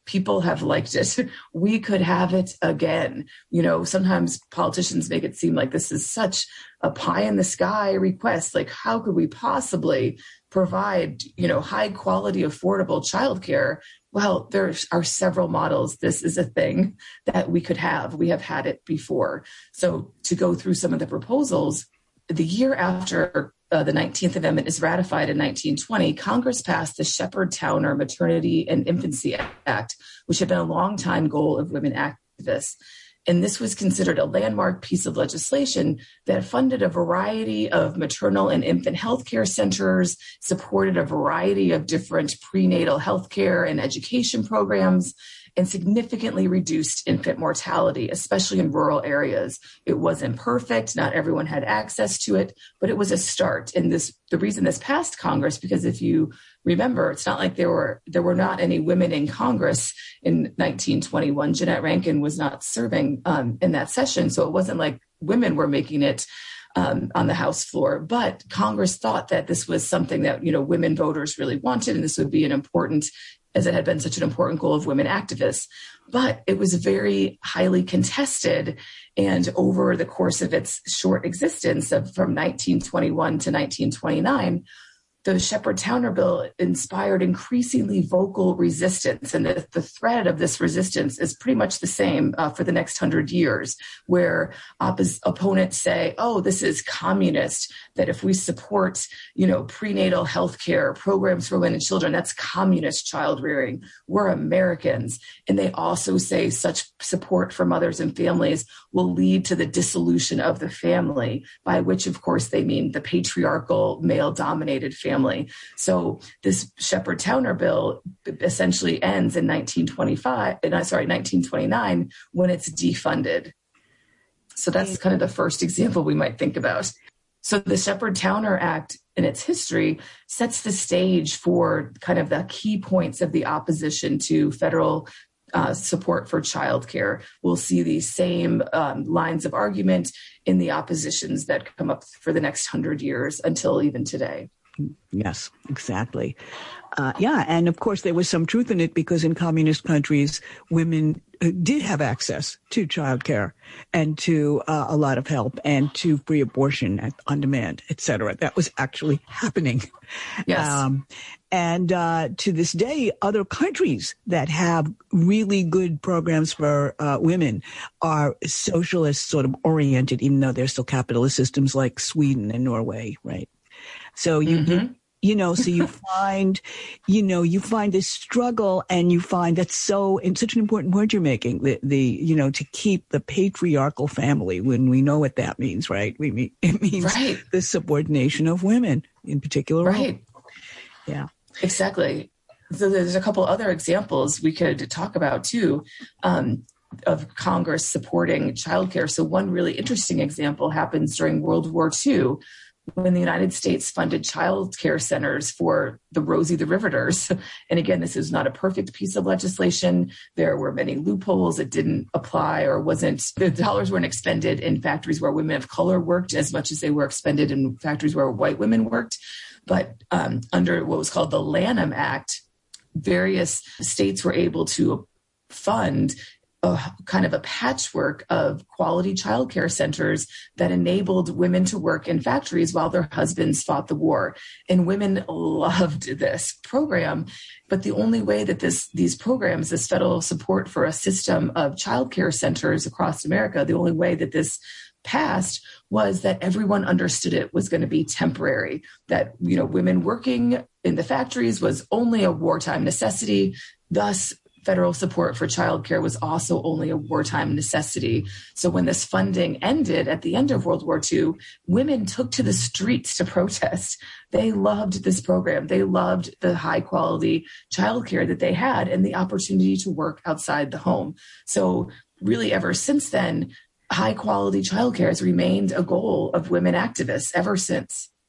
People have liked it. We could have it again. You know, sometimes politicians make it seem like this is such a pie in the sky request. Like, how could we possibly provide, you know, high quality, affordable childcare? Well, there are several models. This is a thing that we could have. We have had it before. So to go through some of the proposals, the year after uh, the nineteenth Amendment is ratified in nineteen twenty, Congress passed the Shepard-Towner Maternity and Infancy Act, which had been a long-time goal of women activists. And this was considered a landmark piece of legislation that funded a variety of maternal and infant health care centers, supported a variety of different prenatal health care and education programs, and significantly reduced infant mortality, especially in rural areas. It wasn't perfect. Not everyone had access to it, but it was a start. And this, the reason this passed Congress, because if you remember, it's not like there were there were not any women in Congress in nineteen twenty-one. Jeanette Rankin was not serving um, in that session, so it wasn't like women were making it um, on the House floor. But Congress thought that this was something that, you know, women voters really wanted, and this would be an important, as it had been such an important goal of women activists. But it was very highly contested. And over the course of its short existence of from nineteen twenty-one to nineteen twenty-nine, the Shepard-Towner bill inspired increasingly vocal resistance. And the, the thread of this resistance is pretty much the same uh, for the next hundred years, where oppos- opponents say, oh, this is communist, that if we support, you know, prenatal health care programs for women and children, that's communist child rearing. We're Americans. And they also say such support for mothers and families will lead to the dissolution of the family, by which, of course, they mean the patriarchal, male-dominated family. Family. So this Shepard-Towner bill essentially ends in nineteen twenty-five, and sorry, nineteen twenty-nine, when it's defunded. So that's kind of the first example we might think about. So the Shepard-Towner Act in its history sets the stage for kind of the key points of the opposition to federal uh, support for childcare. We'll see these same um, lines of argument in the oppositions that come up for the next hundred years until even today. Yes, exactly. Uh, yeah. And of course, there was some truth in it, because in communist countries, women uh, did have access to childcare and to uh, a lot of help and to free abortion at, on demand, et cetera. That was actually happening. Yes. Um, and uh, to this day, other countries that have really good programs for uh, women are socialist sort of oriented, even though they're still capitalist systems like Sweden and Norway, right? So you, mm-hmm. you, you know, so you find, you know, you find this struggle, and you find that's so, and such an important point you're making, the, the, you know, to keep the patriarchal family, when we know what that means, right? We mean, it means right. the subordination of women in particular. Right. Yeah, exactly. So there's a couple other examples we could talk about too, um, of Congress supporting childcare. So one really interesting example happens during World War Two, when the United States funded child care centers for the Rosie the Riveters. And again, this is not a perfect piece of legislation. There were many loopholes. It didn't apply, or wasn't, the dollars weren't expended in factories where women of color worked as much as they were expended in factories where white women worked. But um, under what was called the Lanham Act, various states were able to fund a kind of a patchwork of quality childcare centers that enabled women to work in factories while their husbands fought the war. And women loved this program. But the only way that this these programs, this federal support for a system of childcare centers across America, the only way that this passed was that everyone understood it was going to be temporary, that, you know, women working in the factories was only a wartime necessity. Thus, federal support for childcare was also only a wartime necessity. So when this funding ended at the end of World War Two, women took to the streets to protest. They loved this program. They loved the high quality childcare that they had and the opportunity to work outside the home. So really, ever since then, high quality childcare has remained a goal of women activists ever since.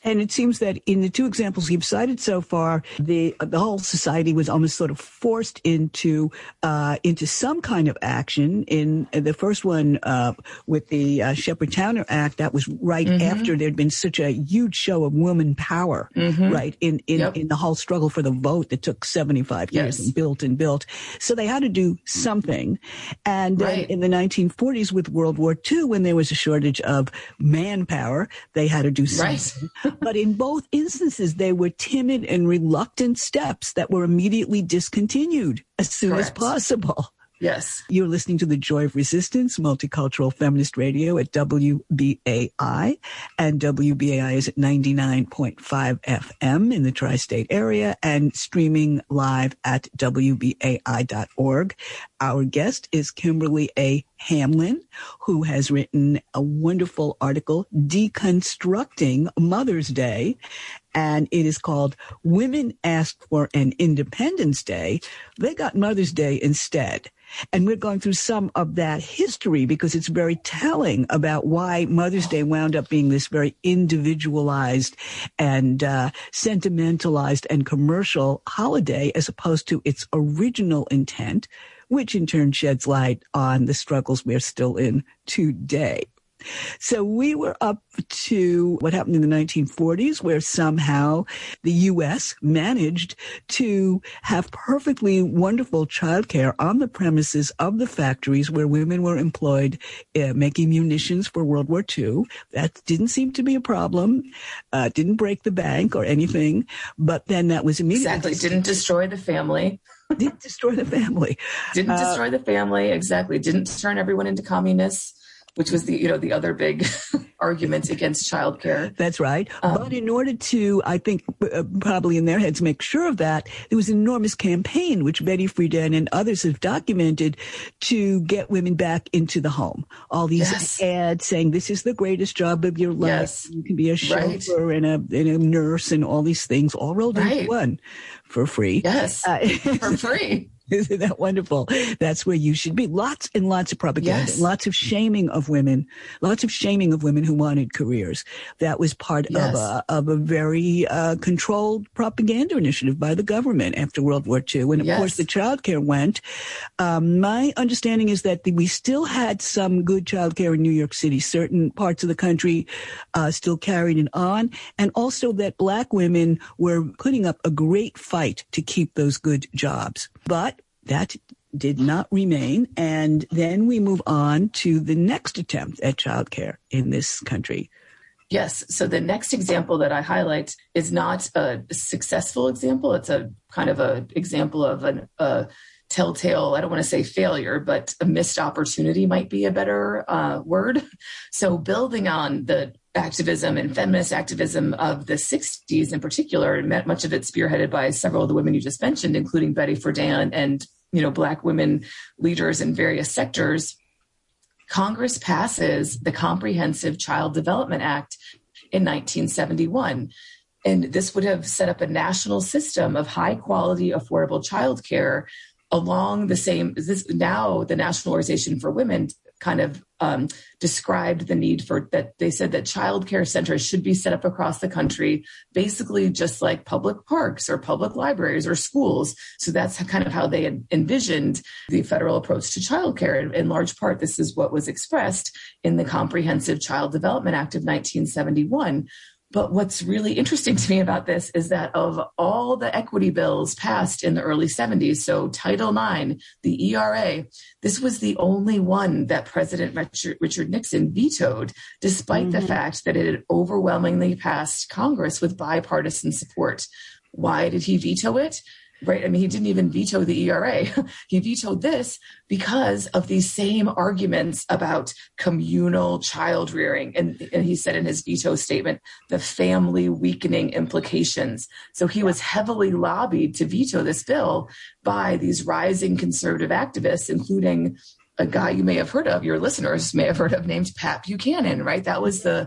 And it seems that in the two examples you've cited so far, the the whole society was almost sort of forced into uh, into some kind of action. In the first one, uh, with the uh, Shepard-Towner Act, that was right mm-hmm. after there'd been such a huge show of woman power, mm-hmm. right, in in, yep. in the whole struggle for the vote that took seventy-five years yes. and built and built. So they had to do something. And then right. in the nineteen forties with World War Two, when there was a shortage of manpower, they had to do something. Right. But in both instances, they were timid and reluctant steps that were immediately discontinued as soon Correct. As possible. Yes. You're listening to The Joy of Resistance, Multicultural Feminist Radio at W B A I. And W B A I is at ninety-nine point five F M in the tri-state area and streaming live at W B A I dot org. Our guest is Kimberly A. Hamlin, who has written a wonderful article, Deconstructing Mother's Day. And it is called Women Asked for an Independence Day. They got Mother's Day instead. And we're going through some of that history because it's very telling about why Mother's Day wound up being this very individualized and uh, sentimentalized and commercial holiday as opposed to its original intent, which in turn sheds light on the struggles we're still in today. So we were up to what happened in the nineteen forties, where somehow the U S managed to have perfectly wonderful childcare on the premises of the factories where women were employed uh, making munitions for World War Two. That didn't seem to be a problem, uh, didn't break the bank or anything, but then that was immediately... Exactly, didn't destroy the family. Didn't destroy the family. Didn't uh, destroy the family, exactly. Didn't turn everyone into communists, which was the, you know, the other big argument against childcare. That's right. Um, but in order to, I think, uh, probably in their heads, make sure of that, there was an enormous campaign, which Betty Friedan and others have documented, to get women back into the home. All these yes. ads saying, this is the greatest job of your life. Yes. You can be a chauffeur right. and, a, and a nurse and all these things, all rolled right. into one for free. Yes, uh, for free. Isn't that wonderful? That's where you should be. Lots and lots of propaganda, yes. lots of shaming of women, lots of shaming of women who wanted careers. That was part yes. of a of a very uh, controlled propaganda initiative by the government after World War Two. And of yes. course, the childcare went. Um, my understanding is that the, we still had some good childcare in New York City. Certain parts of the country uh, still carried it on, and also that Black women were putting up a great fight to keep those good jobs. But that did not remain. And then we move on to the next attempt at childcare in this country. Yes. So the next example that I highlight is not a successful example. It's a kind of a example of an, a telltale, I don't want to say failure, but a missed opportunity might be a better uh, word. So building on the activism and feminist activism of the sixties in particular, and much of it spearheaded by several of the women you just mentioned, including Betty Friedan and, you know, Black women leaders in various sectors, Congress passes the Comprehensive Child Development Act in nineteen seventy-one. And this would have set up a national system of high quality, affordable childcare along the same, this now the National Organization for Women kind of um, described the need for that. They said that child care centers should be set up across the country, basically just like public parks or public libraries or schools. So that's kind of how they had envisioned the federal approach to childcare. In, in large part, this is what was expressed in the Comprehensive Child Development Act of nineteen seventy-one. But what's really interesting to me about this is that of all the equity bills passed in the early seventies, so Title nine, the E R A, this was the only one that President Richard, Richard Nixon vetoed, despite mm-hmm. the fact that it had overwhelmingly passed Congress with bipartisan support. Why did he veto it? Right. I mean, he didn't even veto the E R A. He vetoed this because of these same arguments about communal child rearing. And, and he said in his veto statement, the family weakening implications. So he was heavily lobbied to veto this bill by these rising conservative activists, including a guy you may have heard of, your listeners may have heard of, named Pat Buchanan, right? That was the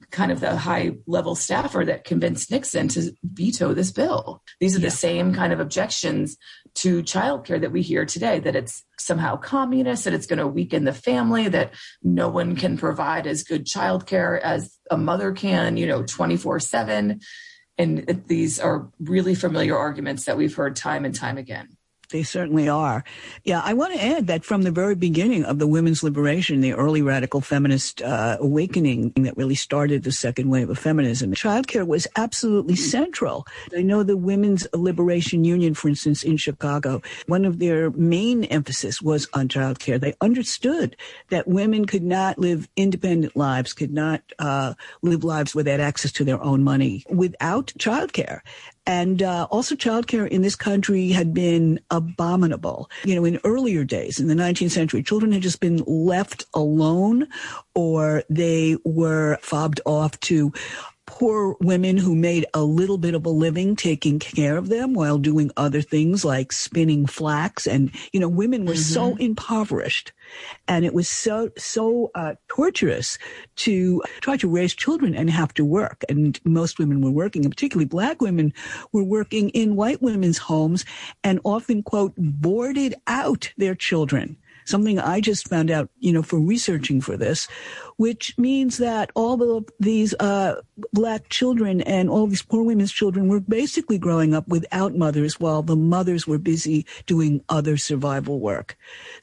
kind of the high-level staffer that convinced Nixon to veto this bill. These are yeah. the same kind of objections to childcare that we hear today, that it's somehow communist, that it's going to weaken the family, that no one can provide as good childcare as a mother can, you know, twenty-four seven. And these are really familiar arguments that we've heard time and time again. They certainly are. Yeah, I want to add that from the very beginning of the women's liberation, the early radical feminist uh, awakening that really started the second wave of feminism, childcare was absolutely central. I know the Women's Liberation Union, for instance, in Chicago, one of their main emphasis was on childcare. They understood that women could not live independent lives, could not uh, live lives without access to their own money without childcare. And uh, also childcare in this country had been abominable. You know, in earlier days, in the nineteenth century, children had just been left alone, or they were fobbed off to poor women who made a little bit of a living taking care of them while doing other things like spinning flax. And, you know, women were mm-hmm. so impoverished. And it was so, so uh, torturous to try to raise children and have to work. And most women were working, and particularly black women were working in white women's homes and often, quote, boarded out their children. Something I just found out, you know, for researching for this, which means that all of these uh, black children and all these poor women's children were basically growing up without mothers while the mothers were busy doing other survival work.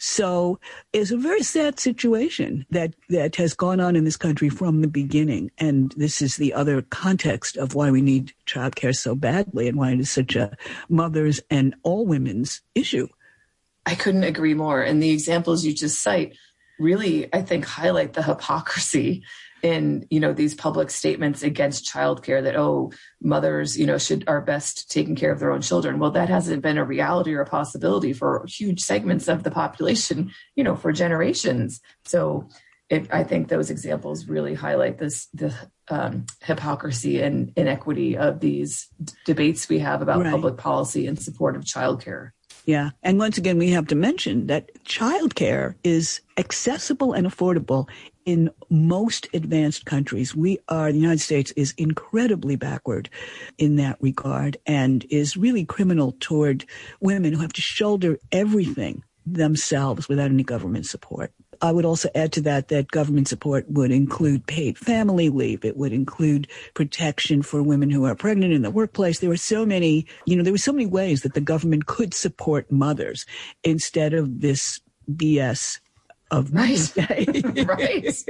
So it's a very sad situation that, that has gone on in this country from the beginning. And this is the other context of why we need childcare so badly and why it is such a mother's and all women's issue. I couldn't agree more. And the examples you just cite really, I think, highlight the hypocrisy in, you know, these public statements against childcare that, oh, mothers, you know, should are best taking care of their own children. Well, that hasn't been a reality or a possibility for huge segments of the population, you know, for generations. So it, I think those examples really highlight this, the um, hypocrisy and inequity of these d- debates we have about right. public policy in support of childcare. Yeah. And once again, we have to mention that childcare is accessible and affordable in most advanced countries. We are, the United States is incredibly backward in that regard and is really criminal toward women who have to shoulder everything themselves without any government support. I would also add to that that government support would include paid family leave. It would include protection for women who are pregnant in the workplace. There were so many, you know, there were so many ways that the government could support mothers instead of this B S of Mother's Day. Right.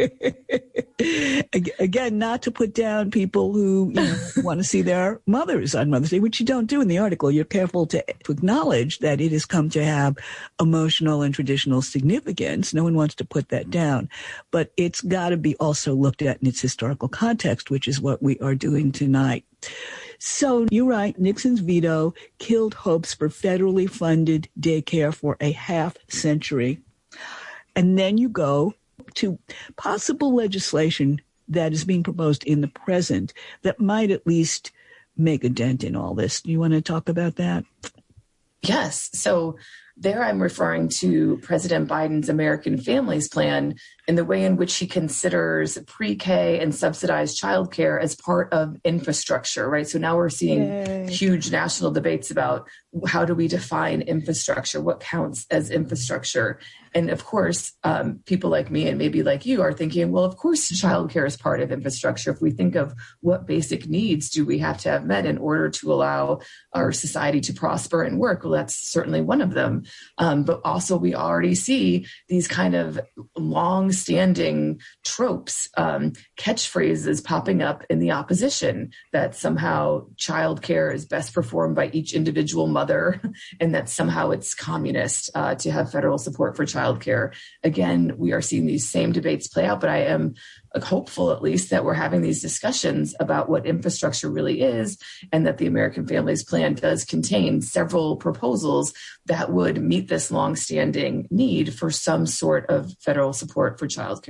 Again, not to put down people who you know, want to see their mothers on Mother's Day, which you don't do in the article. You're careful to, to acknowledge that it has come to have emotional and traditional significance. No one wants to put that down. But it's got to be also looked at in its historical context, which is what we are doing tonight. So you're right. Nixon's veto killed hopes for federally funded daycare for a half century. And then you go to possible legislation that is being proposed in the present that might at least make a dent in all this. Do you want to talk about that? Yes. So there I'm referring to President Biden's American Families Plan and the way in which he considers pre-K and subsidized childcare as part of infrastructure, right? So now we're seeing Yay. huge national debates about how do we define infrastructure, what counts as infrastructure. And of course, um, people like me and maybe like you are thinking, well, of course, childcare is part of infrastructure. If we think of what basic needs do we have to have met in order to allow our society to prosper and work, well, that's certainly one of them. Um, but also we already see these kind of long-standing tropes, um, catchphrases popping up in the opposition that somehow childcare is best performed by each individual mother and that somehow it's communist uh, to have federal support for childcare. Again, we are seeing these same debates play out, but I am hopeful at least that we're having these discussions about what infrastructure really is and that the American Families Plan does contain several proposals that would meet this longstanding need for some sort of federal support for childcare.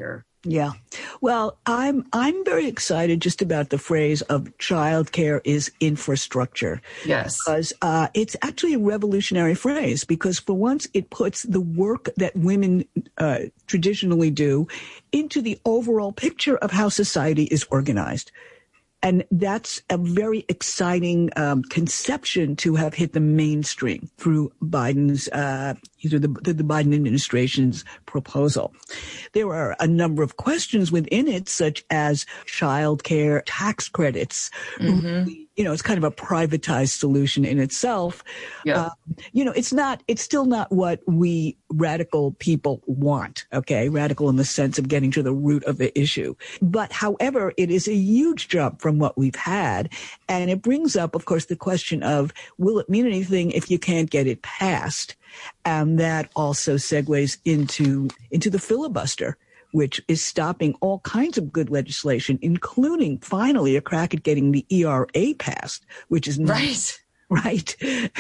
Yeah. Well, I'm I'm very excited just about the phrase of childcare is infrastructure. Yes. Because uh, it's actually a revolutionary phrase, because for once it puts the work that women uh, traditionally do into the overall picture of how society is organized. And that's a very exciting um, conception to have hit the mainstream through Biden's, uh, through the, through the Biden administration's proposal. There are a number of questions within it, such as child care tax credits. Mm-hmm. You know, it's kind of a privatized solution in itself. Yeah. Uh, you know, it's not, it's still not what we radical people want. Okay. Radical in the sense of getting to the root of the issue. But however, it is a huge jump from what we've had. And it brings up, of course, the question of, will it mean anything if you can't get it passed? And that also segues into, into the filibuster, which is stopping all kinds of good legislation, including finally a crack at getting the E R A passed, which is not, right. Right.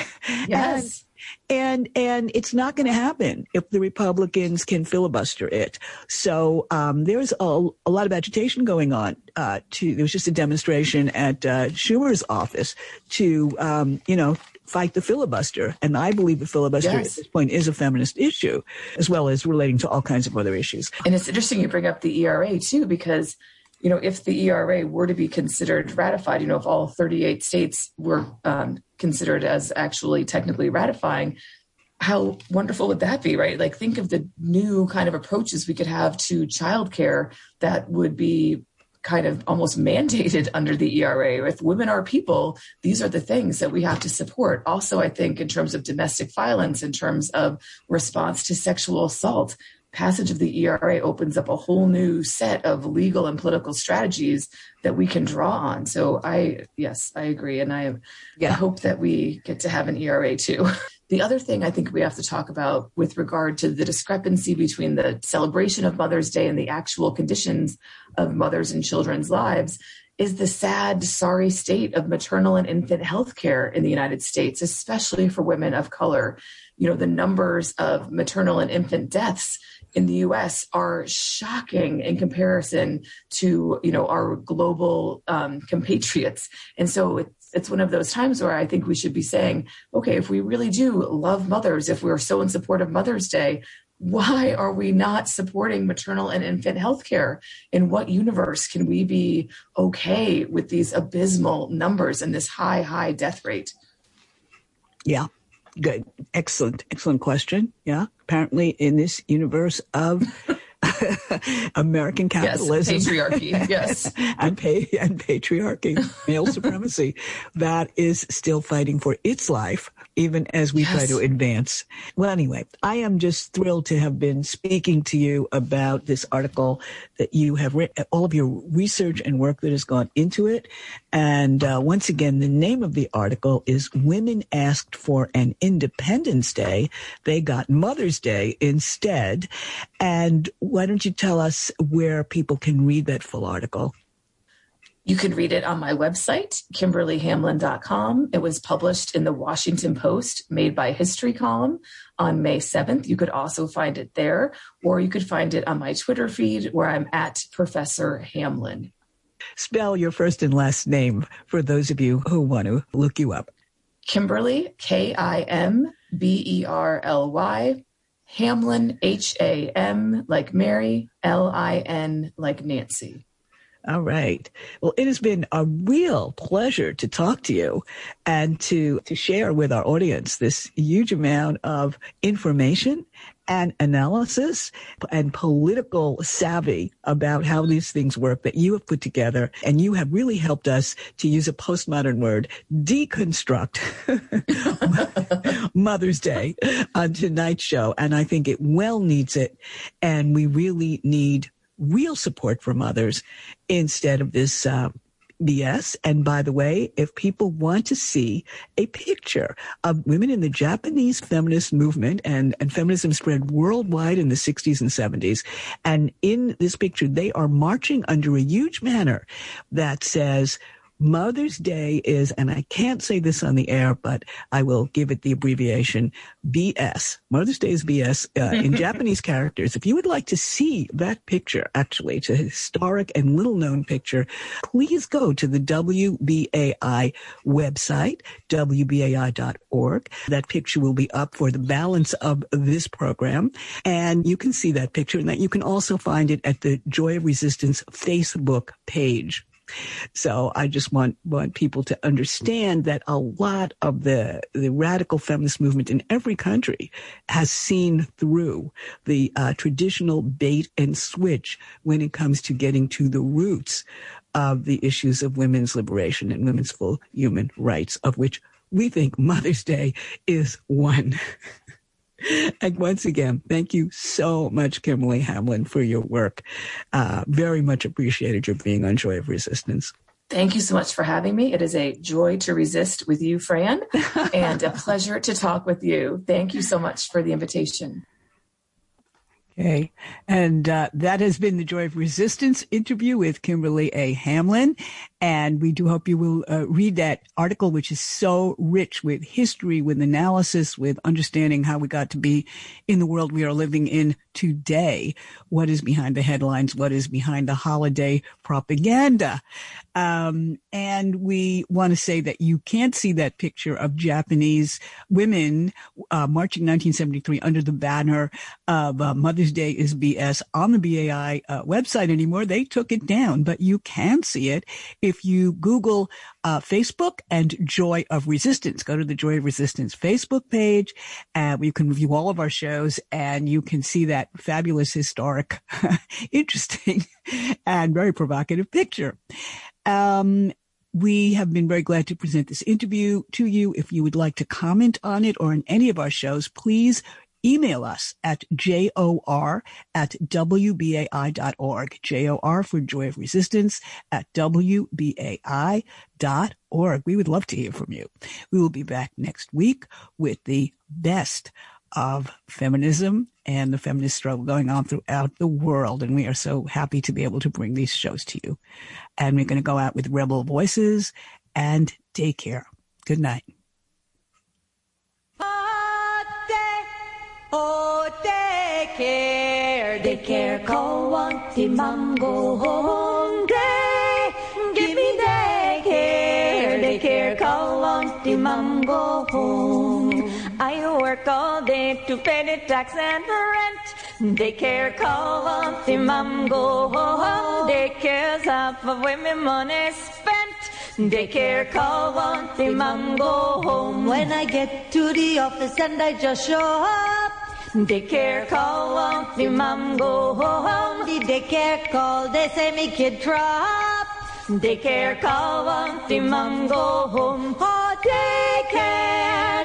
Yes. And, and, and it's not going to happen if the Republicans can filibuster it. So, um, there's a, a lot of agitation going on. Uh, to, there was just a demonstration at, uh, Schumer's office to, um, you know, fight the filibuster. And I believe the filibuster yes. at this point is a feminist issue, as well as relating to all kinds of other issues. And it's interesting you bring up the E R A too, because, you know, if the E R A were to be considered ratified, you know, if all thirty-eight states were um, considered as actually technically ratifying, how wonderful would that be, right? Like, think of the new kind of approaches we could have to childcare that would be kind of almost mandated under the E R A. If women are people, these are the things that we have to support. Also, I think in terms of domestic violence, in terms of response to sexual assault, passage of the E R A opens up a whole new set of legal and political strategies that we can draw on. So I, yes, I agree. And I, yeah. I hope that we get to have an E R A too. The other thing I think we have to talk about with regard to the discrepancy between the celebration of Mother's Day and the actual conditions of mothers and children's lives is the sad, sorry state of maternal and infant health care in the United States, especially for women of color. You know, the numbers of maternal and infant deaths in the U S are shocking in comparison to, you know, our global um, compatriots. And so it's, it's one of those times where I think we should be saying, okay, if we really do love mothers, if we're so in support of Mother's Day, why are we not supporting maternal and infant health care? In what universe can we be okay with these abysmal numbers and this high, high death rate? Yeah. Good. Excellent. Excellent question. Yeah. Apparently in this universe of American capitalism. Yes, patriarchy. Yes. and, pay, and patriarchy, male supremacy, that is still fighting for its life, even as we yes. try to advance. Well, anyway, I am just thrilled to have been speaking to you about this article that you have written, all of your research and work that has gone into it. And uh, once again, the name of the article is Women Asked for an Independence Day. They got Mother's Day instead. And why don't you tell us where people can read that full article? You can read it on my website, kimberly hamlin dot com. It was published in the Washington Post, made by History Column on May seventh. You could also find it there, or you could find it on my Twitter feed where I'm at Professor Hamlin. Spell your first and last name for those of you who want to look you up. Kimberly, K I M B E R L Y, Hamlin, H A M like Mary, L I N like Nancy. All right. Well, it has been a real pleasure to talk to you and to, to share with our audience this huge amount of information and analysis and political savvy about how these things work that you have put together. And you have really helped us, to use a postmodern word, deconstruct Mother's Day on tonight's show. And I think it well needs it. And we really need real support for mothers instead of this uh, B S. And by the way, if people want to see a picture of women in the Japanese feminist movement, and, and feminism spread worldwide in the sixties and seventies, and in this picture, they are marching under a huge banner that says, Mother's Day is, and I can't say this on the air, but I will give it the abbreviation, B S. Mother's Day is B S uh, in Japanese characters. If you would like to see that picture, actually, it's a historic and little-known picture, please go to the W B A I website, W B A I dot org. That picture will be up for the balance of this program, and you can see that picture, and that you can also find it at the Joy of Resistance Facebook page. So I just want, want people to understand that a lot of the, the radical feminist movement in every country has seen through the uh, traditional bait and switch when it comes to getting to the roots of the issues of women's liberation and women's full human rights, of which we think Mother's Day is one. And once again, thank you so much, Kimberly Hamlin, for your work. Uh, very much appreciated your being on Joy of Resistance. Thank you so much for having me. It is a joy to resist with you, Fran, and a pleasure to talk with you. Thank you so much for the invitation. Okay. And uh, that has been the Joy of Resistance interview with Kimberly A. Hamlin. And we do hope you will uh, read that article, which is so rich with history, with analysis, with understanding how we got to be in the world we are living in today. What is behind the headlines? What is behind the holiday propaganda? Um, and we want to say that you can't see that picture of Japanese women uh, marching nineteen seventy-three under the banner of uh, Mother's Day is B S on the B A I uh, website anymore. They took it down, but you can see it if you Google uh, Facebook and Joy of Resistance. Go to the Joy of Resistance Facebook page, and uh, you can review all of our shows, and you can see that fabulous, historic, interesting, and very provocative picture. Um, we have been very glad to present this interview to you. If you would like to comment on it or on any of our shows, please email us at jor at w b a i dot org. J O R for Joy of Resistance at w b a i dot org. We would love to hear from you. We will be back next week with the best of feminism and the feminist struggle going on throughout the world. And we are so happy to be able to bring these shows to you. And we're going to go out with Rebel Voices and take care. Good night. Oh, take care, take care, kawanti mango home day. Give me daycare, daycare, kawanti mango home. I work all day to pay the tax and rent. Daycare, kawanti mango home. Daycare's half of where my money's spent. Daycare, kawanti mango home. When I get to the office and I just show up, daycare call, won't the mom go home? The daycare call, they say me kid drop. Daycare call, won't the mom go home? Oh, daycare,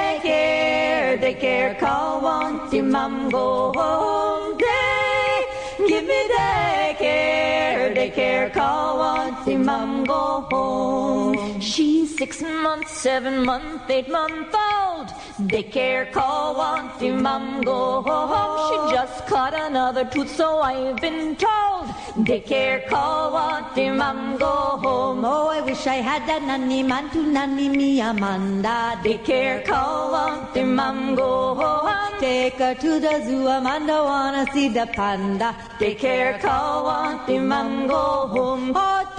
daycare, daycare call, won't the mom go home? Day, give me daycare, daycare call, won't the mom go home? She's six months, seven months, eight months old. Daycare call, won't the mom go home? She just caught another tooth, so I've been told. Daycare call, won't the mom go home? Oh, I wish I had that nanny man to nanny me Amanda. Daycare call, won't the mom go home? Take her to the zoo, Amanda wanna see the panda. Daycare call, won't the mom go home? Oh,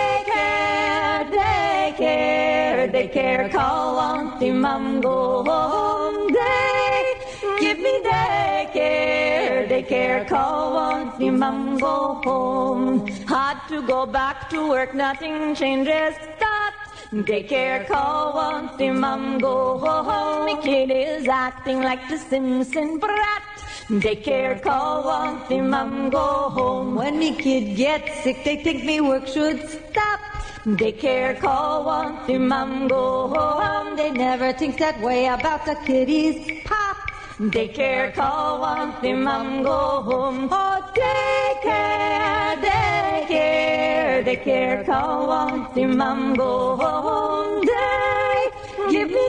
daycare, daycare, daycare call, won't the mom go home? Day, give me daycare, daycare call, won't the mom go home? Had to go back to work, nothing changes that. Daycare call, won't the mom go home? My kid is acting like the Simpson brat. Daycare call, won't the mom go home? When me kid gets sick, they think me work should stop. Daycare call, won't the mom go home? They never think that way about the kiddies pop. Daycare call, won't the mom go home? Oh, daycare, daycare, daycare call, won't the mom go home? Day, give me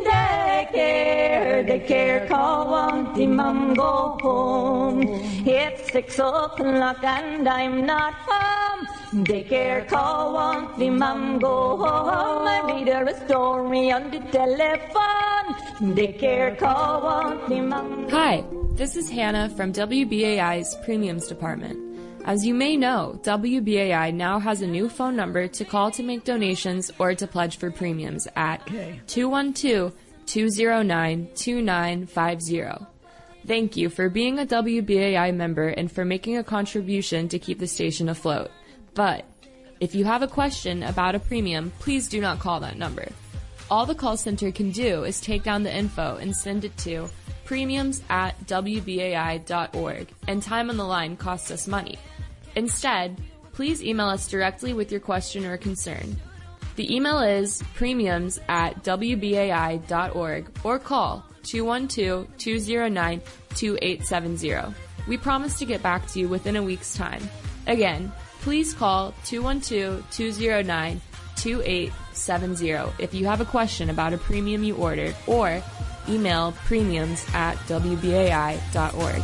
daycare, daycare call, won't the mom go home? It's six o'clock and I'm not home. Daycare, call once the mom go home. I read her a story on the telephone. Daycare, call once the mom. Hi, this is Hannah from W B A I's Premiums Department. As you may know, W B A I now has a new phone number to call to make donations or to pledge for premiums at two one two, two zero nine, two nine five zero. Thank you for being a W B A I member and for making a contribution to keep the station afloat. But if you have a question about a premium, please do not call that number. All the call center can do is take down the info and send it to premiums at w b a i dot org, and time on the line costs us money. Instead, please email us directly with your question or concern. The email is premiums at w b a i dot org or call two one two, two zero nine, two eight seven zero. We promise to get back to you within a week's time. Again, please call two one two, two zero nine, two eight seven zero if you have a question about a premium you ordered, or email premiums at w b a i dot org.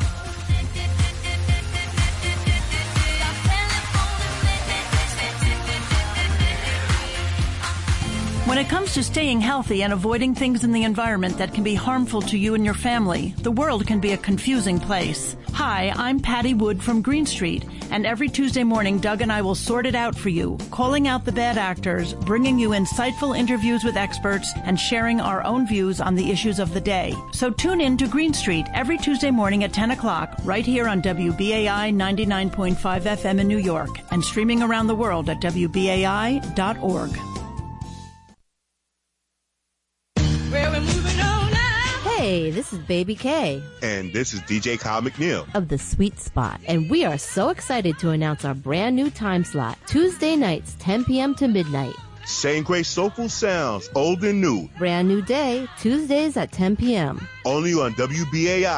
When it comes to staying healthy and avoiding things in the environment that can be harmful to you and your family, the world can be a confusing place. Hi, I'm Patty Wood from Green Street, and every Tuesday morning, Doug and I will sort it out for you, calling out the bad actors, bringing you insightful interviews with experts, and sharing our own views on the issues of the day. So tune in to Green Street every Tuesday morning at ten o'clock, right here on W B A I ninety-nine point five F M in New York, and streaming around the world at w b a i dot org. Hey, this is Baby K. And this is D J Kyle McNeil of The Sweet Spot. And we are so excited to announce our brand new time slot, Tuesday nights, ten p.m. to midnight. Same great soulful sounds, old and new. Brand new day, Tuesdays at ten p.m. Only on W B A